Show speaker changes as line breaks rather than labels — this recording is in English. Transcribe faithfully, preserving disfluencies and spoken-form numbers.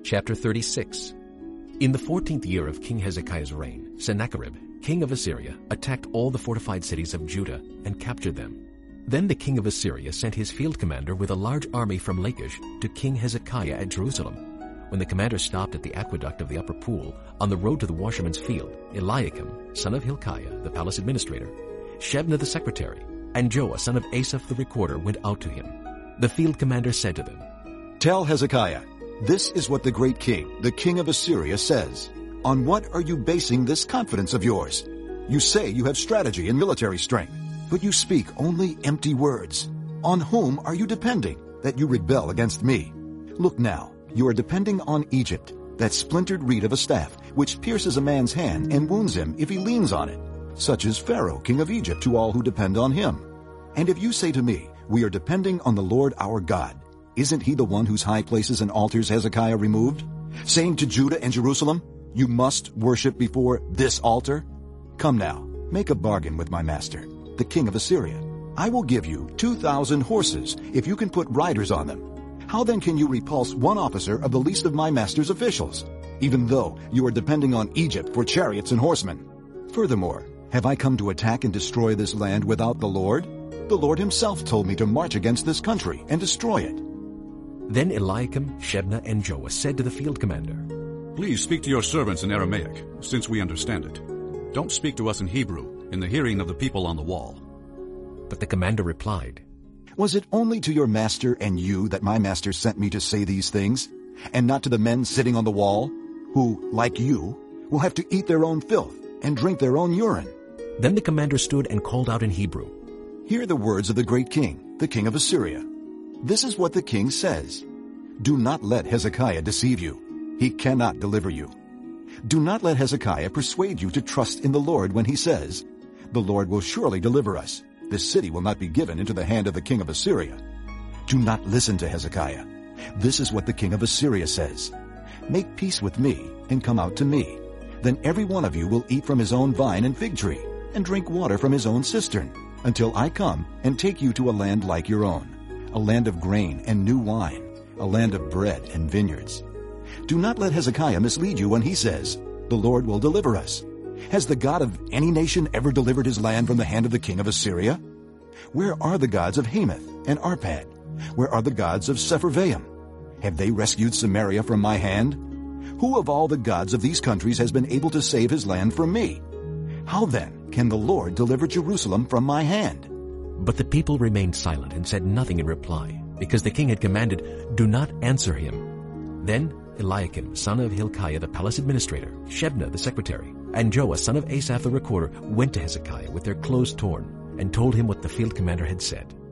Chapter thirty-six. In the fourteenth year of King Hezekiah's reign, Sennacherib, king of Assyria, attacked all the fortified cities of Judah and captured them. Then the king of Assyria sent his field commander with a large army from Lachish to King Hezekiah at Jerusalem. When the commander stopped at the aqueduct of the upper pool on the road to the washerman's field, Eliakim, son of Hilkiah, the palace administrator, Shebna the secretary, and Joah, son of Asaph the recorder, went out to him. The field commander said to them,
"Tell Hezekiah, this is what the great king, the king of Assyria, says. On what are you basing this confidence of yours? You say you have strategy and military strength, but you speak only empty words. On whom are you depending that you rebel against me? Look now, you are depending on Egypt, that splintered reed of a staff, which pierces a man's hand and wounds him if he leans on it. Such is Pharaoh, king of Egypt, to all who depend on him. And if you say to me, we are depending on the Lord our God, isn't he the one whose high places and altars Hezekiah removed, saying to Judah and Jerusalem, you must worship before this altar? Come now, make a bargain with my master, the king of Assyria. I will give you two thousand horses if you can put riders on them. How then can you repulse one officer of the least of my master's officials, even though you are depending on Egypt for chariots and horsemen? Furthermore, have I come to attack and destroy this land without the Lord? The Lord himself told me to march against this country and destroy it."
Then Eliakim, Shebna, and Joah said to the field commander,
"Please speak to your servants in Aramaic, since we understand it. Don't speak to us in Hebrew, in the hearing of the people on the wall."
But the commander replied,
"Was it only to your master and you that my master sent me to say these things, and not to the men sitting on the wall, who, like you, will have to eat their own filth and drink their own urine?"
Then the commander stood and called out in Hebrew,
"Hear the words of the great king, the king of Assyria. This is what the king says. Do not let Hezekiah deceive you. He cannot deliver you. Do not let Hezekiah persuade you to trust in the Lord when he says, the Lord will surely deliver us. This city will not be given into the hand of the king of Assyria. Do not listen to Hezekiah. This is what the king of Assyria says. Make peace with me and come out to me. Then every one of you will eat from his own vine and fig tree and drink water from his own cistern until I come and take you to a land like your own, a land of grain and new wine, a land of bread and vineyards. Do not let Hezekiah mislead you when he says, the Lord will deliver us. Has the God of any nation ever delivered his land from the hand of the king of Assyria? Where are the gods of Hamath and Arpad? Where are the gods of Sepharvaim? Have they rescued Samaria from my hand? Who of all the gods of these countries has been able to save his land from me? How then can the Lord deliver Jerusalem from my hand?"
But the people remained silent and said nothing in reply, because the king had commanded, "Do not answer him." Then Eliakim, son of Hilkiah, the palace administrator, Shebna, the secretary, and Joah, son of Asaph, the recorder, went to Hezekiah with their clothes torn and told him what the field commander had said.